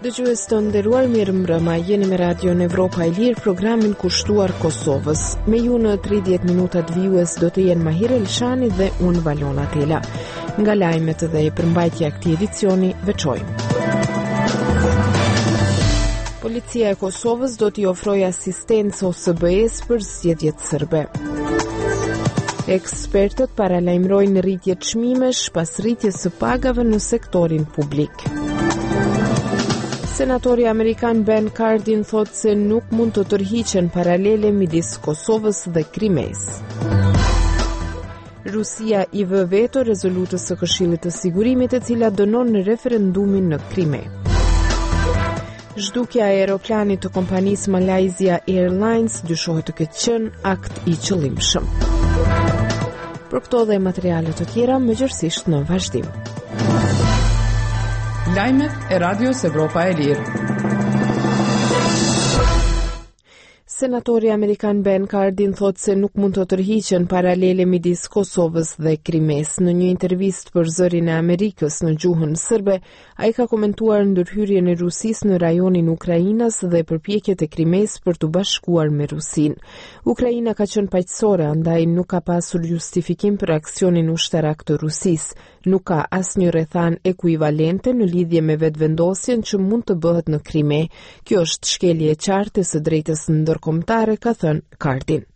Dëgjues të nderuar, mirëmbrëma, jeni me Radion Evropa e Lirë, programin kushtuar Kosovës. Me ju në 30 minutat vijues do të jenë Mahir Elshani dhe unë Valona Tela. Nga lajmet dhe përmbajtja e këtij edicioni veçojmë. Policia e Kosovës do t'i ofrojë asistencë OSBE-s për zgjedhjet serbe. Ekspertët paralajmërojnë rritje çmimesh pas rritjes së pagave në sektorin publik. Senatori amerikan Ben Cardin thot se nuk mund të tërhiqen paralele midis Kosovës dhe Krimes. Rusia i vë veto rezolutës së Këshillit të Sigurimit e cila dënon referendumin në Krime. Zhdukja e aeroplanit të kompanisë Malaysia Airlines dyshohet të ketë qenë akt i qëllimshëm. Për këto dhe materiale të tjera, mëgjërësisht në vazhdim. Lajmet e Radios Evropa e Lirë. Senatori amerikan Ben Cardin thot se nuk mund të tërhiqen paralele midis Kosovës dhe Krimes. Në një intervistë për Zërin e Amerikës në gjuhën serbe, ai ka komentuar ndërhyrjen e Rusisë në rajonin Ukrainas dhe përpjekjet e Krimes për të bashkuar me Rusinë. Ukraina ka qenë paqësore, andaj nuk ka pasur justifikim për aksionin ushtarak të Rusisë. Nuk ka asnjë rrethan ekuivalente në lidhje me vetëvendosjen që mund të bëhet në Krime. Kjo është shkelje e qartë e së drejtës ndërkombëtare, ka thënë Cardin.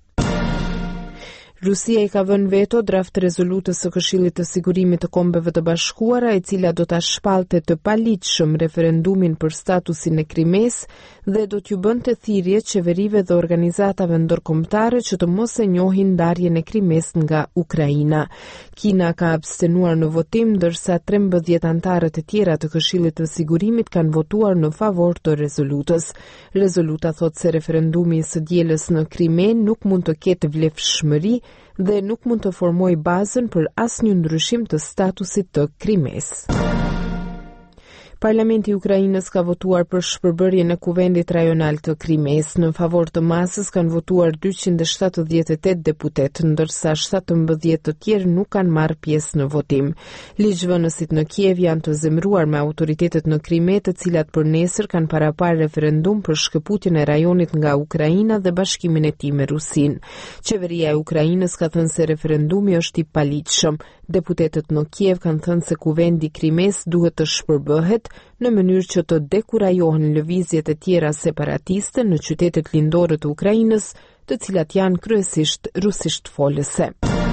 Rusia i ka vënë veto draft rezolutës së Këshillit të Sigurimit të Kombeve të Bashkuara, e cila do ta shpallte të paligjshëm referendumin për statusin e Krimes dhe do t'ju bënte thirrje qeverive dhe organizatave ndërkombëtare që të mos e njohin ndarjen e Krimes nga Ukraina. Kina ka abstenuar në votim, ndërsa 13 anëtarët e tjera të Këshillit të Sigurimit kanë votuar në favor të rezolutës. Rezoluta thotë se referendumi së dielës në Krime nuk mund të ketë vlefshmëri dhe nuk mund të formoj bazën për asnjë ndryshim të statusit të Krimes. Parlamenti i Ukrainës ka votuar për shpërbërjen e kuvendit rajonal të Krimes. Në favor të masës kanë votuar 278 deputet, ndërsa 17 të tjerë nuk kanë marrë pjesë në votim. Ligjvënësit në Kiev janë të zemëruar me autoritetet në Krime, të cilat për nesër kanë parapar referendum për shkëputjen e rajonit nga Ukraina dhe bashkimin e tij me Rusinë. Qeveria e Ukrainës ka thënë se referendumi është i paligjshëm. Deputetët në Kiev kanë thënë se kuvendi Krimes duhet të shpërbëhet në mënyrë që të dekurajohen lëvizjet e tjera separatiste në qytetet lindore të Ukrainës, të cilat janë kryesisht rusisht folëse.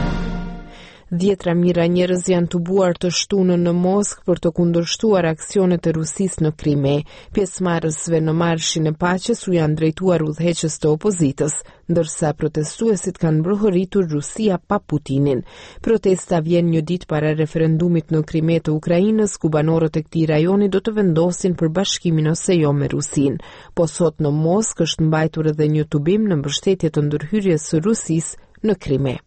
Dhjetra mijëra njerëz janë tubuar të shtunën në Moskë për të kundërshtuar aksionet e Rusisë në Krime. Pjesëmarrësve në marshin e paqes u janë drejtuar udhëheqës të opozitës, ndërsa protestuesit kanë mbrojtëritur Rusia pa Putinin. Protesta vjen një ditë para referendumit në Krime të Ukrainës, ku banorët e këtij rajoni do të vendosin për bashkimin ose jo me Rusinë. Po sot në Moskë është mbajtur edhe një tubim në mbështetje të ndërhyrjes së Rusisë në Krime.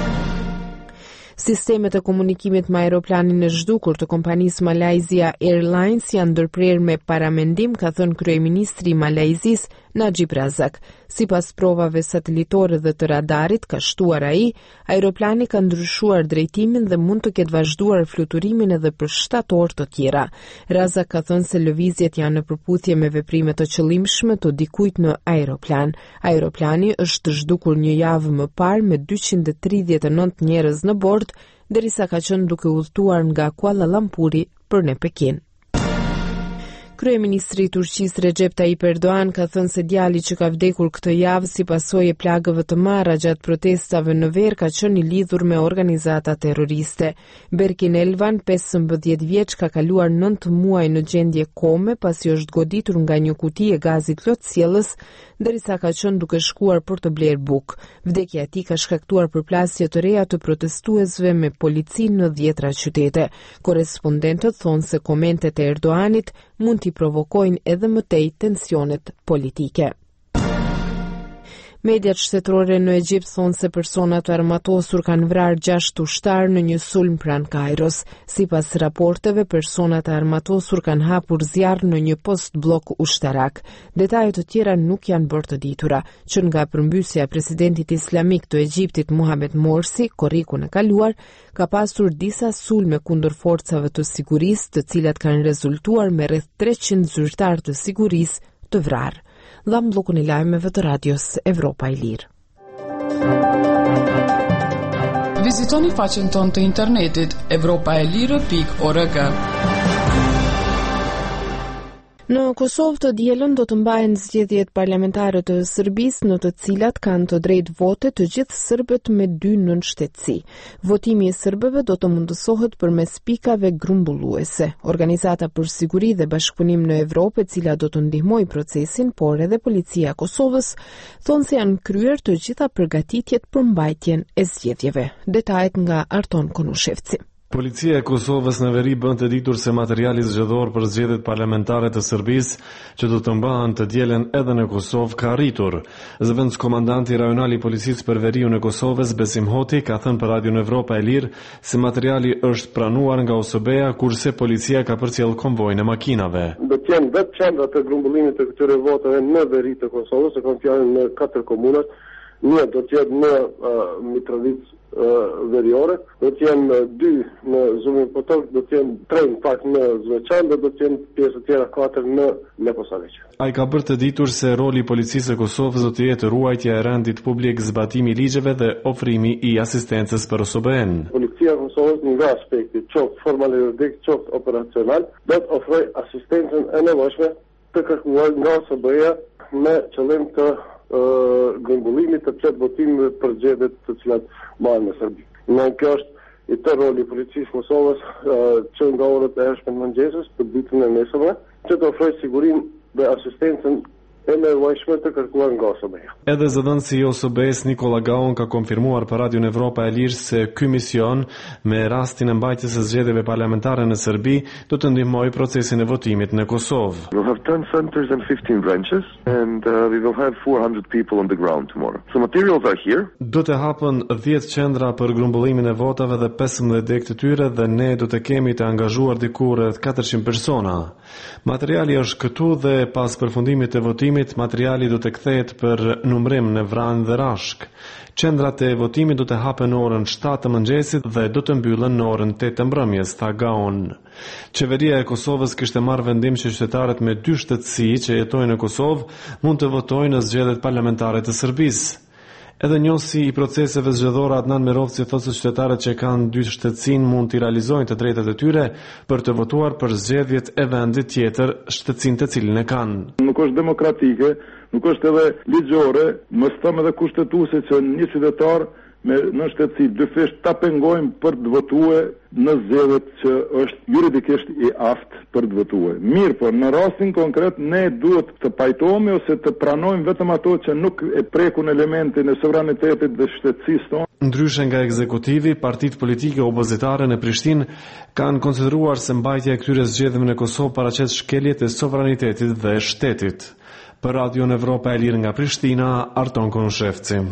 Sistemet e komunikimit me aeroplanin e zhdukur të kompanisë Malaysia Airlines janë ndërprerë me paramendim, ka thënë kryeministri i Malajzisë Najib Razak. Sipas provave satelitore dhe të radarit, ka shtuar ai, aeroplani ka ndryshuar drejtimin dhe mund të ketë vazhduar fluturimin edhe për 7 orë të tjera. Razak ka thënë se lëvizjet janë në përputhje me veprime të qëllimshme të dikujt në aeroplan. Aeroplani është zhdukur një javë më parë me 239 njerëz në bord, derisa ka qenë duke udhëtuar nga Kuala Lumpuri për në Pekin. Kryeministri i Turqisë Recep Tayyip Erdogan ka thënë se djali që ka vdekur këtë javë si pasojë e plagëve të marra gjatë protestave në ver ka qenë i lidhur me organizata terroriste. Berkin Elvan, 15 vjeç, ka kaluar 9 muaj në gjendje kome pasi është goditur nga një kuti e gazit plotësjellës, derisa ka qenë duke shkuar për të bler bukë. Vdekja e tij ka shkaktuar përplasje të reja të protestuesve me policinë në 10 qytete. Korrespondentët thonë se komentet e Erdoganit mund t'i provokojnë edhe më tej tensionet politike. Mediat shtetërore në Egjipt thonë se personat e armatosur kanë vrarë 6 ushtar në një sulm pranë Kairos. Sipas raporteve, personat e armatosur kanë hapur zjarr në një post blok ushtarak. Detajet të tjera nuk janë bërë të ditura. Që nga përmbysja e presidentit islamik të Egjiptit Mohamed Morsi, korrikun e kaluar, ka pasur disa sulme kundër forcave të sigurisë, të cilat kanë rezultuar me rreth 300 zyrtar të sigurisë të vrarë. Dham bllokun e lajmeve të radios Evropa e Lirë. Vizitoni faqen tonë të internetit europaelire.org. Në Kosovë të dielën do të mbahen zgjedhjet parlamentare të Serbisë në të cilat kanë të drejtë vote të gjithë serbët me 2 nënshtetësi. Votimi i serbëve do të mundësohet përmes pikave grumbulluese. Organizata për siguri dhe bashkëpunim në Evropë, e cila do të ndihmojë procesin, por edhe policia e Kosovës, thonë se janë kryer të gjitha përgatitjet për mbajtjen e zgjedhjeve. Detajet nga Arton Konushevci. Policia e Kosovës në veri bën të ditur se materiali zgjedhor për zgjedhjet parlamentare të Serbisë, që do të mbahen të dielen edhe në Kosovë, ka arritur. Zëvendëskomandanti rajonal i policisë për veriun e Kosovës, Besim Hoti, ka thënë për Radio Evropa e Lirë se materiali është pranuar nga OSB-ja, kurse policia ka përcjell konvojin e makinave. Do të jenë vetë qendrat e grumbullimit të këtyre votave në veri të Kosovës, e kanë fjalën në 4 komunat. Një do të jetë në Mitrovica veriore, do të jenë 2 në Zumin Potok, do të jenë 3 në fakt në Zveçan, dhe do të jenë pjesë të tjera 4 në Leposavić. Ai ka bërë të ditur se roli i policisë së Kosovës do të jetë ruajtja e rendit publik, zbatimi i ligjeve dhe ofrimi i asistencës për OSBE-n. Policia e Kosovës nga aspekti qoftë formal juridik, qoftë operacional, do të ofrojë asistencën e nevojshme të kërkuar nga OSBE-ja me qëllim të grumbullimit të plot votimeve për zgjedhjet të cilat mbahen në Serbi. Në kjo është i të roli i policisë së Kosovës që nga orët e hershme të mëngjesit për ditën e nesërme, që të ofrojë sigurinë dhe asistencën e nevojshme të kërkuar nga OSBE-ja. Edhe zëdhënësi i OSBE-s Nikola Gaon ka konfirmuar për Radio Evropa e Lirë se ky mision me rastin e mbajtjes së zgjedhjeve parlamentare në Serbi do të ndihmojë procesin e votimit në Kosovë. We'll have 10 centers and 15 branches and we will have 400 people on the ground tomorrow. So materials are here. Do të hapen 10 qendra për grumbullimin e votave dhe 15 dek të tyre dhe ne do të kemi të angazhuar diku rreth 400 persona. Materiali është këtu dhe pas përfundimit të votimit materiali do të kthehet për numrim në Vranë dhe Rashk. Qendrat e votimit do të hapen në orën 7 të mëngjesit dhe do të mbyllen në orën 8 të mbrëmjes, tha Gaon. Qeveria e Kosovës kishte marrë vendim që qytetarët me 2 shtetësi që jetojnë në Kosovë mund të votojnë në zgjedhjet parlamentare të Serbisë. Edhe njësi i proceseve zgjedhore Adnan Merovci thotë se qytetarët që kanë 2 shtetësinë mund të realizojnë të drejtat e tyre për të votuar për zgjedhjet e vendit tjetër, shtetësinë të cilin e kanë. Nuk është demokratike, nuk është edhe ligjore, mos them edhe kushtetuese që një qytetar me në shtetësi dyfisht ta pengojmë për të votuar në zgjedhjet që është juridikisht i aftë për të votuar. Mirë, por në rastin konkret ne duhet të pajtohemi ose të pranojmë vetëm ato që nuk e prekun elementin e sovranitetit dhe shtetësisë tonë. Ndryshe nga ekzekutivi, partitë politike opozitare në Prishtinë kanë konsideruar se mbajtja e këtyre zgjedhjeve në Kosovë paraqet shkeljet e sovranitetit dhe shtetit. Për Radio Evropa e Lirë nga Prishtina, Arton Konushevci.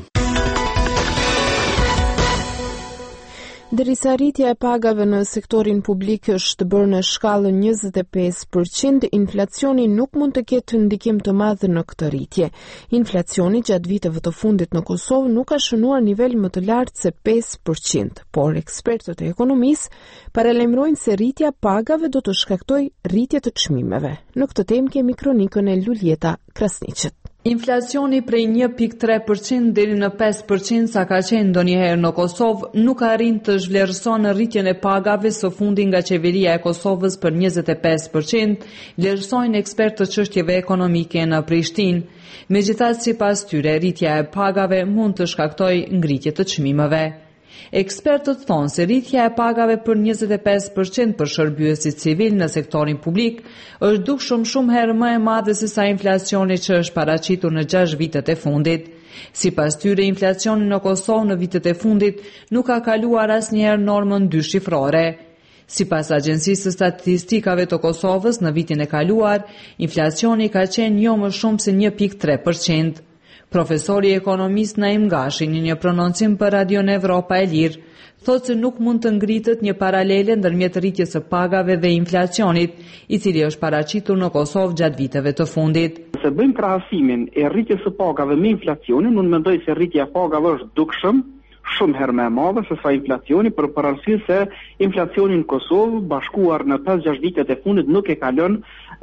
Derisa rritja e pagave në sektorin publik është bërë në shkallën 25%, inflacioni nuk mund të ketë ndikim të madh në këtë rritje. Inflacioni gjatë viteve të fundit në Kosovë nuk ka shënuar nivel më të lartë se 5%, por ekspertët e ekonomisë paralajmërojnë se rritja e pagave do të shkaktojë rritje të çmimeve. Në këtë temë kemi kronikën e Luljeta Krasniqit. Inflacioni prej 1.3% deri në 5% sa ka qenë ndonjëherë në Kosovë nuk arrin të zhvlerëson rritjen e pagave së fundi nga qeveria e Kosovës për 25%, vlerësojnë ekspertë të çështjeve ekonomike në Prishtinë. Megjithatë, sipas tyre, rritja e pagave mund të shkaktojë ngritje të çmimeve. Ekspertët thonë se rritja e pagave për 25% për shërbyesit civil në sektorin publik është dukshëm shumë herë më e madhe se sa inflacioni që është paraqitur në 6 vitet e fundit. Sipas tyre, inflacioni në Kosovë në vitet e fundit nuk ka kaluar asnjëherë normën 2 shifrore. Sipas Agjencisë së Statistikave të Kosovës, në vitin e kaluar, inflacioni ka qenë jo më shumë se 1.3%. Profesori ekonomist Naim Gashi, në një prononcim për Radion Evropa e Lirë, thotë se nuk mund të ngritet një paralele ndërmjet rritjes së pagave dhe inflacionit, i cili është paraqitur në Kosovë gjatë viteve të fundit. Se bëjmë krahasimin e rritjes së pagave me inflacionin, unë mendoj se rritja e pagave është dukshëm shumë herë më e madhe se sa inflacioni, për arsye se inflacioni në Kosovë bashkuar në 5-6 vitet e fundit nuk e ka lënë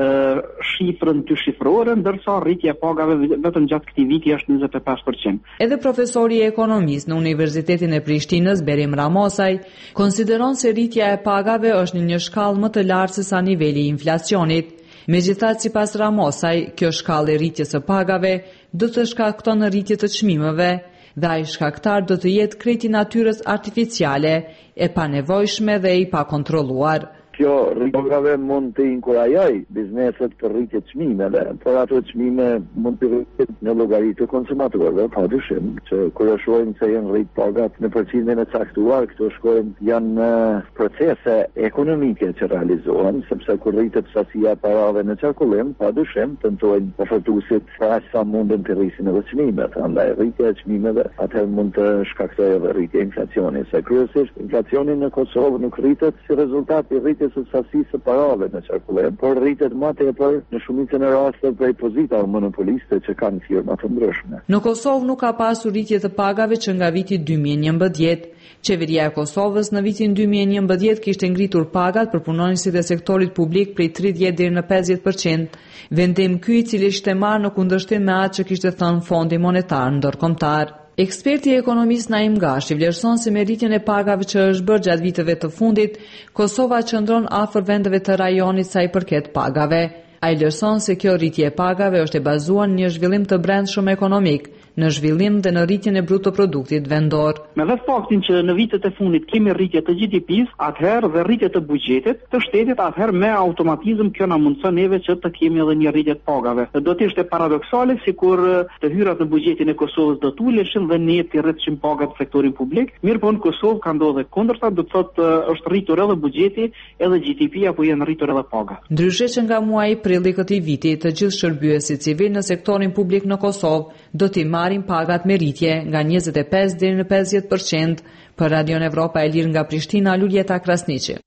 shifrën dyshifrore, ndërsa rritja e pagave vetëm gjatë këtij viti është 25%. Edhe profesori ekonomist në Universitetin e Prishtinës, Berim Ramosaj, konsideron se rritja e pagave është në një shkallë më të lartë se sa niveli i inflacionit. Megjithatë, sipas Ramosaj, kjo shkallë e rritjes së pagave do të shkakton rritje të çmimeve, dhe ai shkaktar do të jetë krejt i natyrës artificiale, e panevojshme dhe i pakontrolluar. Kjo rritje mund të inkurajoj bizneset për rritje të çmimeve, por ato çmime mund të rritet në llogari të konsumatorëve, padyshim që kur shohim se janë rrit pagat në përqindjen e caktuar, këto shkojnë janë procese ekonomike që realizohen, sepse kur rritet sasia e parave në qarkullim, padyshim tentojnë ofertuesit aq sa mundën të rrisin edhe çmimet. Andaj rritja e çmimeve atëherë mund të shkaktojë edhe rritje inflacioni. Se kryesisht inflacioni në Kosovë nuk rritet si rezultat i rritjes së sasisë së parave në qarkullim, por rritet më tepër në shumicën e rasteve prej pozitave monopoliste që kanë firma të ndryshme. Në Kosovë nuk ka pasur rritje të pagave që nga viti 2011. Qeveria e Kosovës në vitin 2011 kishte ngritur pagat për punonësit e sektorit publik prej 30 deri në 50%, vendim ky i cili ishte marrë në kundërshtim me atë që kishte thënë Fondi Monetar Ndërkombëtar. Eksperti ekonomist Naim Gashi vlerëson se me rritjen e pagave që është bërë gjatë viteve të fundit, Kosova qëndron afër vendeve të rajonit sa i përket pagave. Ai vlerëson se kjo rritje e pagave është e bazuar në një zhvillim të brendshëm ekonomik, në zhvillim dhe në rritjen e brutoproduktit vendor. Me vetë faktin që në vitet e fundit kemi rritje të GDP-s, atëherë dhe rritje të buxhetit të shtetit, atëherë me automatizëm kjo na mundson neve që të kemi edhe një rritje të pagave. Do të ishte paradoksale sikur të hyrat në buxhetin e Kosovës do të uleshin dhe ne të rritshim pagat në sektorin publik. Mirë po në Kosovë ka ndodhur kundërta, do të thotë është rritur edhe buxheti, edhe GDP apo janë rritur edhe pagat. Ndryshe që nga muaji prilli këtij viti, të gjithë shërbyesit civil në sektorin publik në Kosovë do t'i marrin pagat me rritje nga 25 deri në 50%. Për Radion Evropa e Lirë nga Prishtina, Luljeta Krasniqi.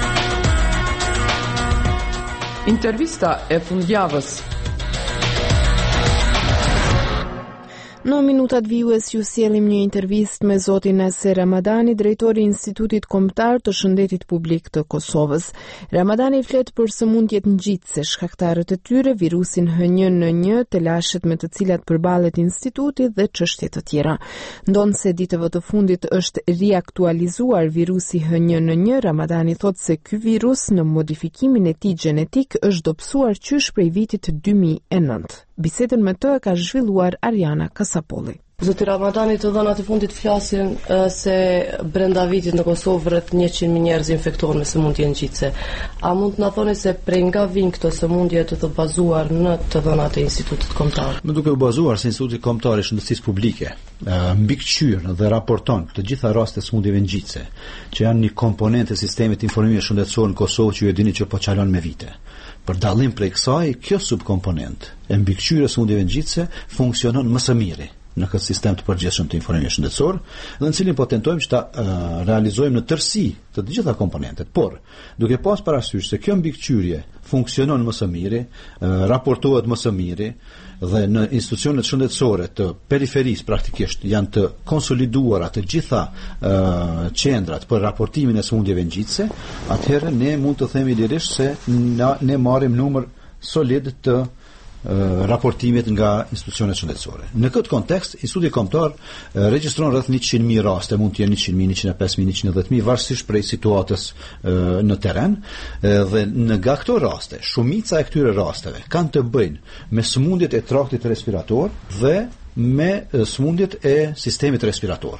Intervista e fundjavës. Në minutat vijues ju sjellim një intervistë me zotin Naser Ramadani, drejtori i Institutit Kombëtar të Shëndetit Publik të Kosovës. Ramadani flet për sëmundjet ngjitse, shkaktarët e tyre, virusin H1N1, të lashet me të cilat përballet instituti dhe çështje të tjera. Ndonse ditëve të fundit është riaktualizuar virusi H1N1, Ramadani thotë se ky virus në modifikimin e tij gjenetik është dobësuar qysh prej vitit 2009. Bisedën me të ka zhvilluar Ariana Kasapolli. Zoti Ramadani, të dhënat e fundit flasin se brenda vitit në Kosovë rreth 100.000 njerëz infektohen me sëmundje ngjitse. A mund të na thoni se prej nga vijnë këto sëmundje të bazuar në të dhënat e Institutit Kombëtar? Më duke u bazuar se Instituti Kombëtar i Shëndetësisë Publike mbikëqyr dhe raporton të gjitha rastet e sëmundjeve ngjitse, që janë një komponent e sistemit informimit shëndetësor në Kosovë që ju e dini që po çalon me vite. Për dallim prej kësaj, kjo subkomponent e mbikëqyrjes së sëmundjeve ngjitse funksionon më së miri në këtë sistem të përgjithshëm të informimit shëndetësor, dhe në cilin po tentojmë që ta realizojmë në tërësi të gjitha komponentet. Por, duke pas parasysh se kjo mbikëqyrje funksionon më së miri, raportohet më së miri, dhe në institucionet shëndetësore të periferisë praktikisht janë të konsoliduara të gjitha qendrat për raportimin e sëmundjeve ngjitse, atëherë ne mund të themi lirisht se ne marrim numër solid të raportimit nga institucionet shëndetësore. Në këtë kontekst, Instituti Kombëtar regjistron rreth 100.000 raste, mund të jenë 100.000, 105.000, 110.000, varësisht prej situatës në terren, dhe nga këto raste, shumica e këtyre rasteve kanë të bëjnë me sëmundjet e traktit respirator dhe me sëmundjet e sistemit respirator.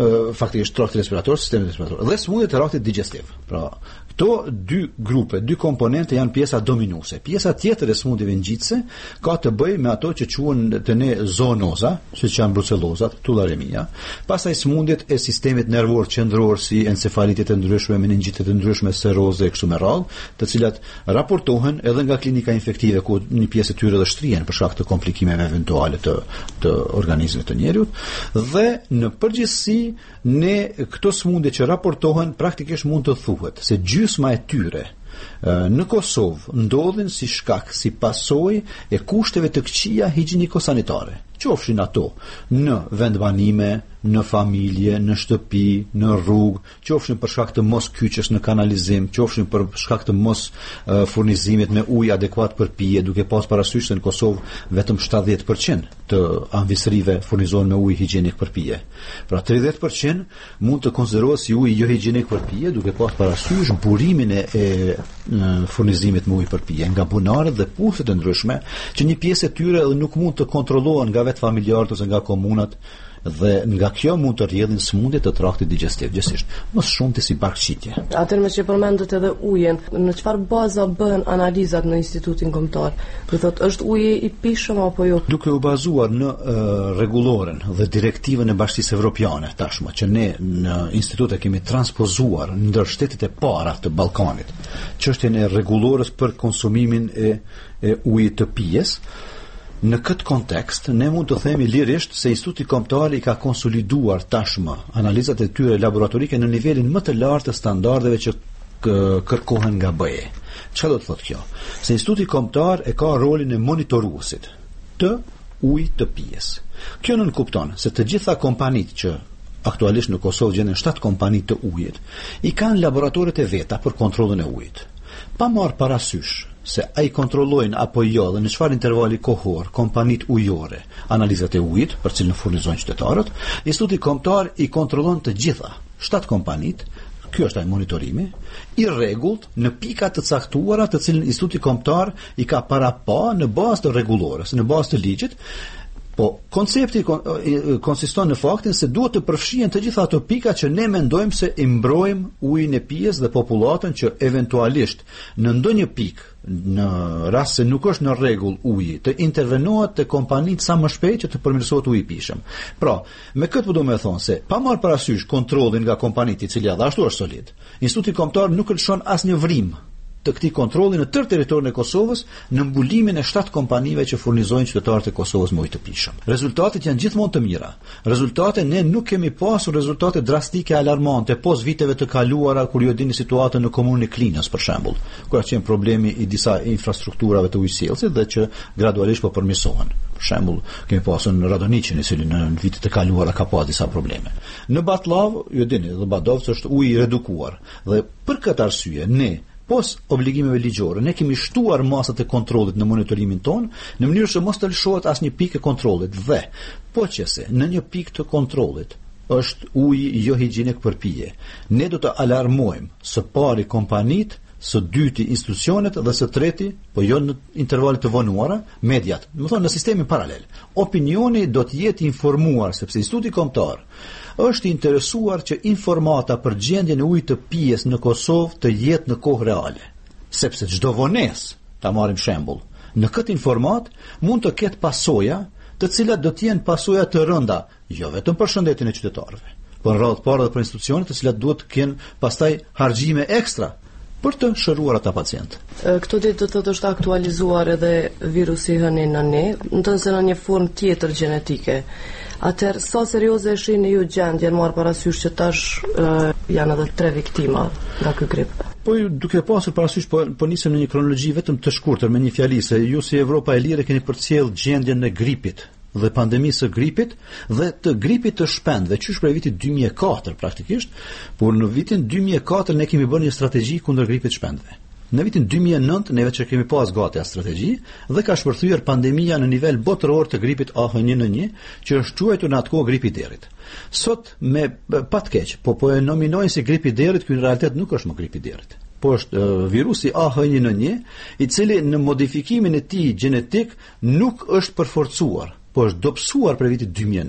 faktikisht trakti respirator, sistemi respirator dhe sëmundjet e traktit digestiv. Pra, këto dy grupe, dy komponente janë pjesa dominuese. Pjesa tjetër e sëmundjeve ngjitse ka të bëjë me ato që quhen të ne zoonoza, siç janë brucellozat, tularemia, pastaj sëmundjet e sistemit nervor qendror si encefalitet e ndryshme, meningitet e ndryshme, seroze e kështu me radhë, të cilat raportohen edhe nga klinika infektive ku një pjesë e tyre do shtrihen për shkak të komplikimeve eventuale të organizmit të njerëzit, dhe në përgjithësi ne këto sëmundje që raportohen praktikisht mund të thuhet se gjysma e tyre në Kosovë ndodhin si shkak, si pasojë e kushteve të këqija higjieniko-sanitare, qofshin ato në vendbanime, në familje, në shtëpi, në rrugë, qofshin për shkak të mos kyçes në kanalizim, qofshin për shkak të mos furnizimit me ujë adekuat për pije, duke pas parasysh se në Kosovë vetëm 70% të anvisërive furnizohen me ujë higienik për pije. Pra 30% mund të konsiderohet si ujë jo higienik për pije, duke pas parasysh burimin e furnizimit me ujë për pije nga bunarët dhe puthët e ndryshme, që një pjesë e tyre nuk mund të kontrollohen nga vetë familjarët ose nga komunat, dhe nga kjo mund të rrjedhin sëmundje të traktit digestiv, gjithsesi, më shumë të si barkëqitje. Atëherë me që përmendët edhe ujin, në çfarë baza bëhen analizat në Institutin Kombëtar? Do thotë, është uji i pishëm apo jo? Duke u bazuar në rregulloren dhe direktivën e Bashkisë Evropiane, tashmë që ne në institut e kemi transpozuar ndër shtetet e para të Ballkanit, çështjen e rregullorës për konsumimin e ujit të pijes. Në këtë kontekst, ne mund të themi lirisht se Instituti Kombëtar i ka konsoliduar tashmë analizat e tyre laboratorike në nivelin më të lartë të standardeve që kërkohen nga BE. Çfarë do të thotë kjo? Se Instituti Kombëtar e ka rolin e monitoruesit të ujit të pijes. Kjo nënkupton se të gjitha kompanitë që aktualisht në Kosovë gjenden 7 kompani të ujit, i kanë laboratoret e veta për kontrollin e ujit. Pa marrë parasysh se ai kontrollojnë apo jo dhe në çfarë intervali kohor kompanit ujore analizat e ujit për cilën furnizojnë qytetarët, Instituti Kombëtar i kontrollon të gjitha 7 kompanit. Ky është ai monitorimi i rregullt në pika të caktuara të cilën Instituti Kombëtar i ka parapa në bazë të rregullores, në bazë të ligjit. Po, koncepti konsiston në faktin se duhet të përfshihen të gjitha ato pika që ne mendojmë se i mbrojmë ujin e pijes dhe popullatën që eventualisht në ndonjë pikë, në rast se nuk është në rregull uji, të intervenohet te kompanitë sa më shpejt që të përmirësohet uji i pishëm. Pra, me këtë do të thonë se pa marrë parasysh kontrollin nga kompanitë i cili ashtu është solid, Instituti Kombëtar nuk lëshon asnjë vrim të këtij kontrolli në tërë territorin e Kosovës në mbulimin e 7 kompanive që furnizojnë qytetarët e Kosovës me ujë të pishëm. Rezultatet janë gjithmonë të mira. Rezultate ne nuk kemi pasur rezultate drastike alarmante pas viteve të kaluara kur ju dini situatën në komunën e Klinës për shembull, ku ka qenë problemi i disa infrastrukturave të ujësjellësit dhe që gradualisht po përmirësohen. Për shembull, kemi pasur në Radoniqin i cili në vitet e kaluara ka pasur disa probleme. Në Batllav, ju dini, në Badovc është uji i redukuar dhe për këtë arsye ne pos obligimeve ligjore, ne kemi shtuar masat e kontrollit në monitorimin ton, në mënyrë që mos të lëshohet asnjë pikë e kontrollit dhe, po qëse në një pikë të kontrollit është uji jo higienik për pije, ne do të alarmojmë së pari kompanitë, së dyti institucionet dhe së treti, po jo në intervalet të vonuara, mediat, do të thonë në sistemin paralel. Opinioni do të jetë informuar sepse Instituti Kombëtar është interesuar që informata për gjendjen e ujit të pijes në Kosovë të jetë në kohë reale. Sepse çdo vonesë, ta marrim shembull, në këtë informat mund të ketë pasoja, të cilat do të jenë pasoja të rënda, jo vetëm për shëndetin e qytetarëve, por në radhë të parë edhe për institucionet të cilat duhet të kenë pastaj harxime ekstra për të shëruar ata pacientë. Këto ditë do të thotë është aktualizuar edhe virusi H1N1, ndonse në një formë tjetër gjenetike. Atëherë, sa serioze e shihni ju gjendjen marrë parasysh që tash janë edhe 3 viktima nga ky grip? Po duke pasur parasysh po nisem në një kronologji vetëm të shkurtër me një fjali se ju si Evropa e Lirë keni përcjell gjendjen e gripit dhe pandemisë së gripit dhe të gripit të shpendëve, qysh prej vitit 2004 praktikisht, por në vitin 2004 ne kemi bërë një strategji kundër gripit të shpendëve. Në vitin 2009 neve që kemi pas gati a strategji dhe ka shpërthyer pandemia në nivel botëror të gripit H1N1, që është quajtur në atë kohë gripi i derit. Sot me pat keq, po e nominojnë si gripi i derit, ky në realitet nuk është më gripi i derit. Po është virusi H1N1, i cili në modifikimin e tij gjenetik nuk është përforcuar, po është dobësuar për vitin 2009.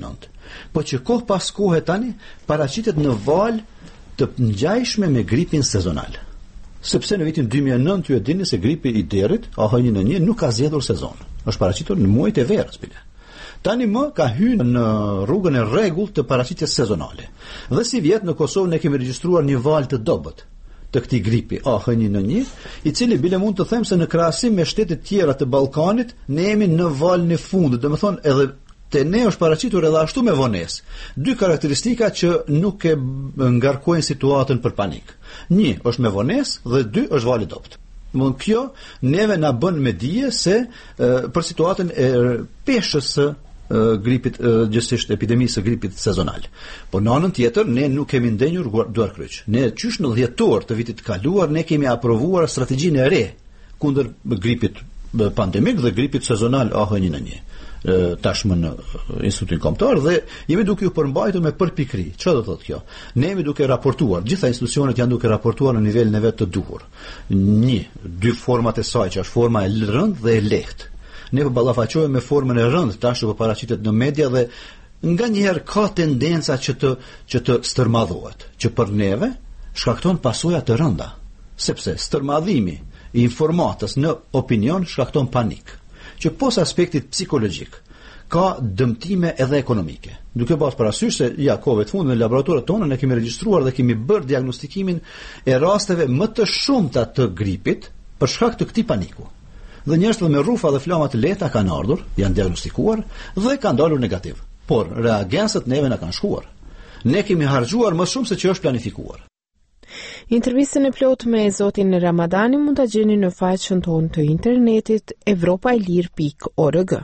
Po që kohë pas kohë tani paraqitet në valë të ngjajshme me gripin sezonal. Sepse në vitin 2009 ju e dini se gripi i derit, AH1N1, nuk ka zgjedhur sezon. Është paraqitur në muajt e verës bile. Tani më ka hyrë në rrugën e rregullt të paraqitjes sezonale. Dhe si vjet në Kosovë ne kemi regjistruar një val të dobët të këtij gripi AH1N1, i cili bile mund të them se në krahasim me shtetet tjera të Ballkanit, ne jemi në valin e fundit, domethënë edhe te ne është paraqitur edhe ashtu me vonesë. Dy karakteristika që nuk e ngarkojnë situatën për panik. Një është me vonesë dhe dy është vali i dobët. Mund kjo neve na bën me dije se për situatën e peshës së gripit, gjithsesi epidemisë së gripit sezonal. Po në anën tjetër ne nuk kemi ndenjur duar kryq. Ne qysh në dhjetor të vitit të kaluar ne kemi aprovuar strategjinë e re kundër gripit pandemik dhe gripit sezonal AH1N1. Tashmë në Institutin Kombëtar dhe jemi duke u përmbajtur me përpikri. Çfarë do thotë kjo? Ne jemi duke raportuar, gjitha institucionet janë duke raportuar në nivelin e vet të duhur. Dy format e saj, që është forma e rëndë dhe e lehtë. Ne po ballafaqohemi me formën e rëndë, tash po paraqitet në media dhe nganjëherë ka tendenca që të stërmadhohet, që për neve shkakton pasoja të rënda, sepse stërmadhimi i informatës në opinion shkakton panik, që pos aspektit psikologjik ka dëmtime edhe ekonomike. Duke pasur parasysh se kohëve të fundit në laboratoret tona ne kemi regjistruar dhe kemi bërë diagnostikimin e rasteve më të shumta të gripit për shkak të këtij paniku. Dhe njerëzit me rrufa dhe flama të lehta kanë ardhur, janë diagnostikuar dhe kanë dalur negativ. Por reagencët neve na kanë shkuar. Ne kemi harxuar më shumë se që është planifikuar. Intervistën e plot me zotin Ramadani mund ta gjeni në faqen tonë të internetit evropaelir.org.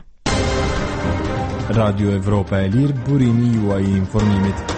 Radio Evropa e Lirë, burimi juaj i informimit.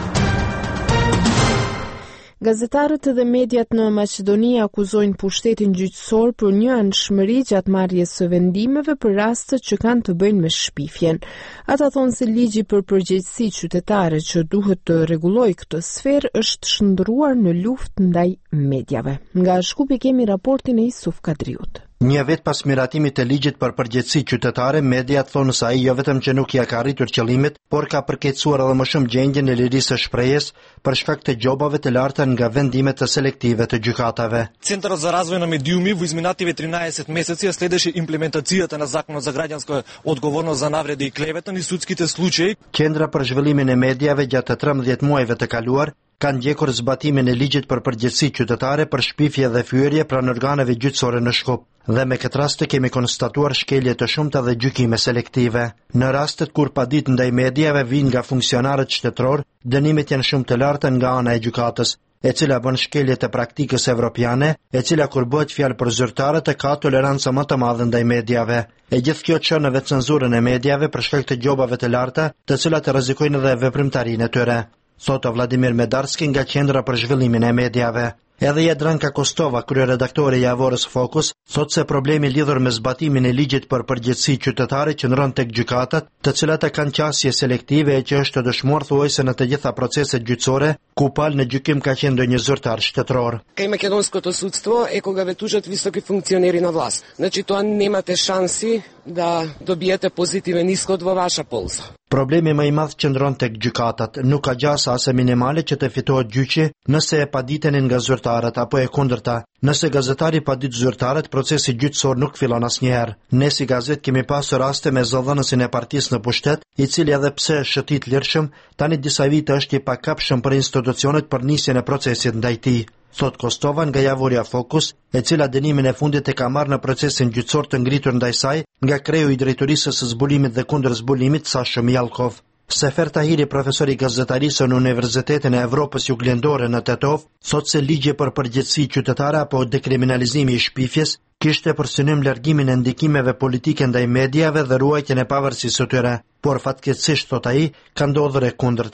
Gazetarët dhe mediat në Maqedoni akuzojnë pushtetin gjyqësor për një anshmëri gjatë marrjes së vendimeve për rastet që kanë të bëjnë me shpifjen. Ata thonë se ligji për përgjegjësi qytetare që duhet të rregullojë këtë sferë është shndruar në luftë ndaj mediave. Nga Shkupi kemi raportin e Isuf Kadriut. Një vit pas miratimit të ligjit për përgjegjësi qytetare, mediat thonë se ai jo vetëm që nuk i ka arritur qëllimit, por ka përkeqësuar edhe më shumë gjendjen e lirisë së shprehjes për shkak të gjobave të larta nga vendimet të selektive të gjykatave. Центърът за развой на медиуми во изминативе 13 месеци следеше имплементацията на Законот за граѓанска одговорност за навреди и клевета и судските случаи. Qendra për zhvillimin e mediave gjatë 13 muajve të kaluar kanë ndjekur zbatimin e ligjit për përgjegjësi qytetare për shpifje dhe fyerje pranë organeve gjyqësore në Shkup. Dhe me këtë rast kemi konstatuar shkelje të shumta dhe gjykime selektive. Në rastet kur paditë ndaj mediave vijnë nga funksionarët shtetëror, dënimet janë shumë të larta nga ana e gjykatës, e cila bën shkelje të praktikës evropiane, e cila kur bëhet fjalë për zyrtarët ka tolerancë më të madhe ndaj mediave. E gjithë kjo çon në cenzurën e mediave për shkak të gjobave të larta, të cilat rrezikojnë edhe veprimtarinë e tyre. Thotë Vladimir Medarski nga Qendra për zhvillimin e mediave. Edhe Jadranka Kostova, kryeredaktore e javorës Fokus, thotë se problemi lidhur me zbatimin e ligjit për përgjegjësi qytetare qëndron tek gjykatat, të cilat kanë qasje selektive e që është dëshmuar thuajse në të gjitha proceset gjyqësore, ku palë në gjykim ka qenë ndonjë zyrtar shtetëror. Кај македонското судство е кога ве тужат високи функционери на власт. Значи тоа немате шанси да добиете позитивен исход во ваша полза. Problemi më i madh qëndron tek gjykatat, nuk ka gjasa ase minimale që të fitohet gjyqi nëse e paditenin nga zyrtarët apo e kundërta. Nëse gazetari padit zyrtarët, procesi gjyqësor nuk fillon asnjëherë. Ne si gazet kemi pasur raste me zëdhënësin e partisë në pushtet, i cili edhe pse është shëtit lirshëm, tani disa vite është i pakapshëm për institucionet për nisjen e procesit ndaj tij. Thot Kostova nga javorja Fokus, e cila dënimin e fundit e ka marrë në procesin gjyqësor të ngritur ndaj saj nga kreu i drejtorisë së zbulimit dhe kundër zbulimit Sasha Mjalkov. Sefer Tahiri, profesor i gazetarisë në Universitetin e Evropës Juglindore në Tetov, thot se ligji për përgjegjësi qytetare apo dekriminalizimi i shpifjes kishte për synim largimin e ndikimeve politike ndaj mediave dhe ruajtjen e pavarësisë së tyre, por fatkeqësisht thot ai, ka ndodhur e kundërta.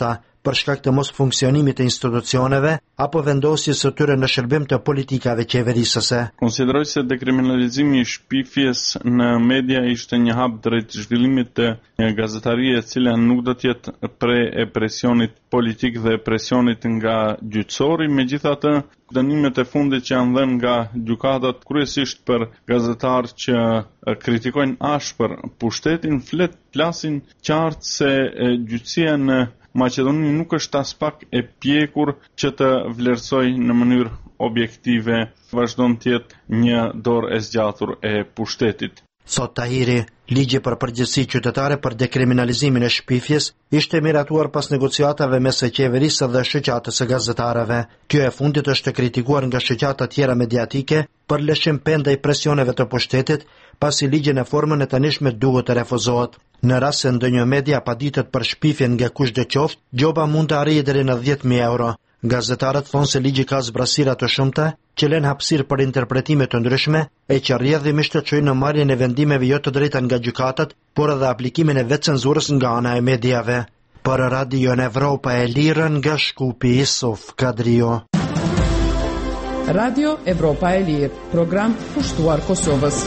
për shkak të mos funksionimit të institucioneve apo vendosjes së tyre në shërbim të politikave qeverisëse. Konsideroj se dekriminalizimi i shpifjes në media ishte një hap drejt zhvillimit të një gazetarie e cila nuk do të jetë pre e presionit politik dhe presionit nga gjyqësori, megjithatë dënimet e fundit që janë dhënë nga gjykatat kryesisht për gazetarë që kritikojnë ashpër pushtetin, flasin qartë se gjyqësia në Maqedoni nuk është as pak e pjekur që të vlerësoj në mënyrë objektive, vazhdon të jetë një dorë e zgjatur e pushtetit. Sot Tahiri, ligji për përgjegjësi qytetare për dekriminalizimin e shpifjes ishte miratuar pas negociatave mes së qeverisë dhe shoqatës së gazetarëve. Kjo e fundit është kritikuar nga shoqata tjera mediatike për lëshim pendej presioneve të pushtetit, pasi ligji në formën e tanishme duhet të refuzohet. Në rast se ndonjë media paditet për shpifjen nga kushdo qoftë, gjoba mund të arrijë deri në 10.000 euro. Gazetarët thonë se ligji ka zbrasira të shumta që lën hapësirë për interpretime të ndryshme e që rrjedhimisht të çojnë në marrjen e vendimeve jo të drejta nga gjykatat, por edhe aplikimin e vetcenzurës nga ana e mediave. Për Radio Evropa e Lirë nga Shkupi Isuf Kadrio. Radio Evropa e Lirë, program pushtuar Kosovës.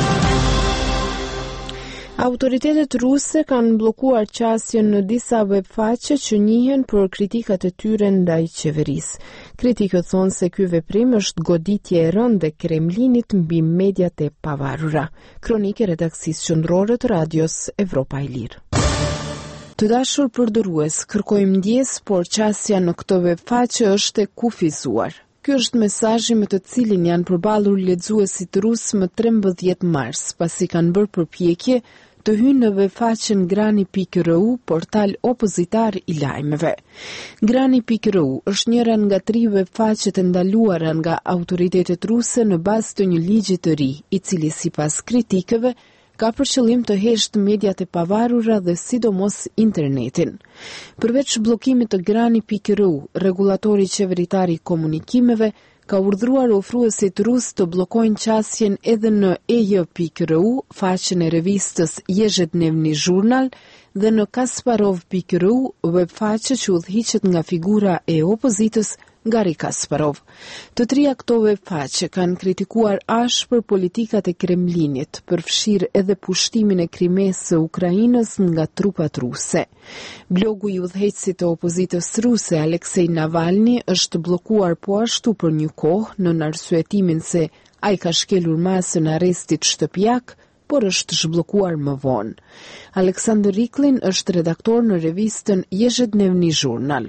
Autoritetet ruse kanë blokuar qasjen në disa webfaqe që njihen për kritikat e tyre ndaj qeverisë. Kritikët thonë se ky veprim është goditje e rëndë e Kremlinit mbi mediat e pavarura. Kronikë e redaksisë qendrore të Radios Evropa e Lirë. Të dashur përdorues, kërkojmë ndjes, por qasja në këtë webfaqe është e kufizuar. Ky është mesazhi me të cilin janë përballur lexuesit rusë më 13 mars, pasi kanë bërë përpjekje të hynë në webfaqen grani.ru, portal opozitar i lajmeve. Grani.ru është njëra nga 3 webfaqet e ndaluara nga autoritetet ruse në bazë të një ligji të ri, i cili sipas kritikëve ka për qëllim të heshtë mediat e pavarura dhe sidomos internetin. Përveç bllokimit të grani.ru, regulatori qeveritar i komunikimeve ka urdhëruar ofruesit rus të bllokojnë qasjen edhe në EJ.ru, faqen e revistës Yezhdnevny Jurnal, dhe në Kasparov.ru, webfaqe që udhëhiqet nga figura e opozitës Gari Kasparov. Të trija këto webfaqe kanë kritikuar ashpër politikat e Kremlinit, përfshirë edhe pushtimin e Krimes së Ukrainës nga trupat ruse. Blogu i udhëheqësit të opozitës ruse Aleksej Navalny është bllokuar po ashtu për një kohë në arsyetimin se ai ka shkelur masën e arrestit shtëpiak, por është zhbllokuar më vonë. Aleksandr Riklin është redaktor në revistën Yezhdnevny Jurnal.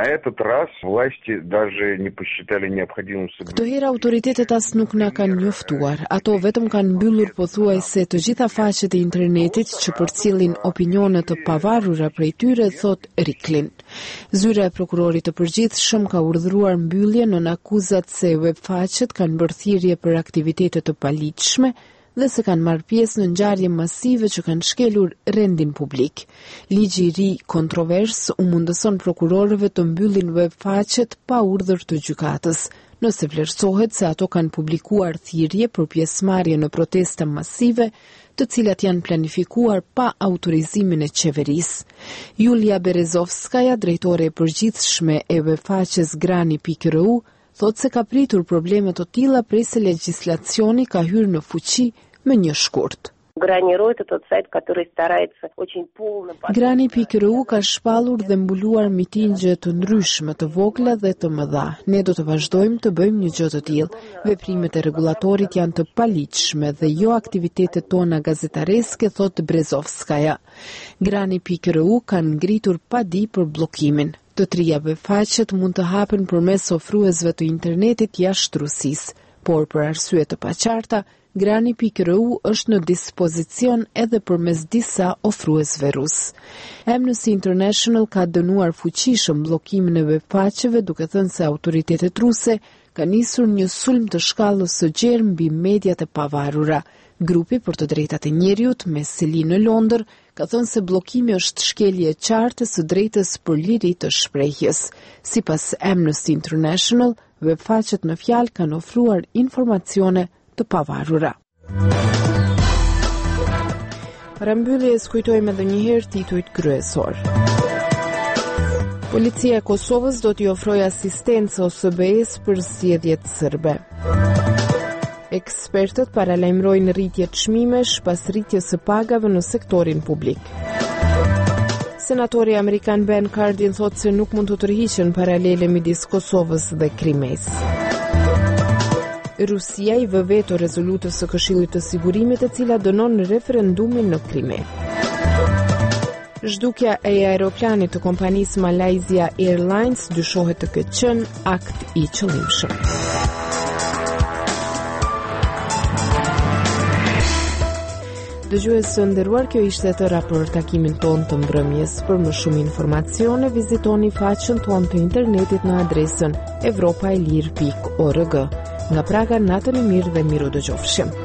Këtë herë autoritetet as nuk na kanë njoftuar, ato vetëm kanë mbyllur pothuajse të gjitha faqet e internetit që përcjellin opinione të pavarura prej tyre, thot Riklin. Zyra e prokurorit të përgjithshëm ka urdhëruar mbyllje nën akuzat se webfaqet kanë bërë thirrje për aktivitete të paligjshme dhe se kanë marrë pjesë në ngjarje masive që kanë shkelur rendin publik. Ligji i ri kontrovers u mundëson prokurorëve të mbyllin webfaqet pa urdhër të gjykatës, nëse vlerësohet se ato kanë publikuar thirrje për pjesëmarrje në protesta masive, të cilat janë planifikuar pa autorizimin e qeverisë. Julia Berezovskaja, drejtore e përgjithshme e webfaqes grani.ru, thot se ka pritur probleme të tilla prej se legjislacioni ka hyrë në fuqi me një shkurt. Grani.ru ka shpallur dhe mbuluar mitingje të ndryshme, të vogla dhe të mëdha. Ne do të vazhdojmë të bëjmë një gjë të tillë. Veprimet e rregullatorit janë të paligjshme dhe jo aktivitetet tona gazetareske, thot Brezovskaja. Grani.ru kanë ngritur padi për bllokimin. Të trija webfaqet mund të hapen përmes ofruesve të internetit jashtë Rusisë, por për arsye të paqarta, grani.ru është në dispozicion edhe përmes disa ofruesve rus. Amnesty International ka dënuar fuqishëm bllokimin e webfaqeve, duke thënë se autoritetet ruse ka nisur një sulm të shkallës së gjerë mbi mediat e pavarura. Grupi për të drejtat e njerëzit me seli në Londër ka thënë se bllokimi është shkelje e qartë së drejtës për liri të shprehjes. Sipas Amnesty International, webfaqet në fjalë kanë ofruar informacione të pavarura. Para mbylljes kujtojmë edhe një herë titujt kryesor. Policia e Kosovës do t'i ofrojë asistencë OSBE-s për zgjedhjet serbe. Ekspertët paralajmërojnë rritje çmimesh pas rritjes së pagave në sektorin publik. Senatori amerikan Ben Cardin thotë se nuk mund të tërhiqen paralele midis Kosovës dhe Krimes. Rusia i vë veto rezolutës së Këshillit të Sigurimit e cila dënon referendumin në Krime. Zhdukja e aeroplanit të kompanisë Malaysia Airlines dyshohet të ketë qenë akt i qëllimshëm. Dëgjues së nderuar, kjo ishte tëra për takimin ton të mbrëmjes. Për më shumë informacione, vizitoni faqen ton të internetit në adresën evropaelir.org. Nga Praga, natën e mirë dhe miru dëgjofshim.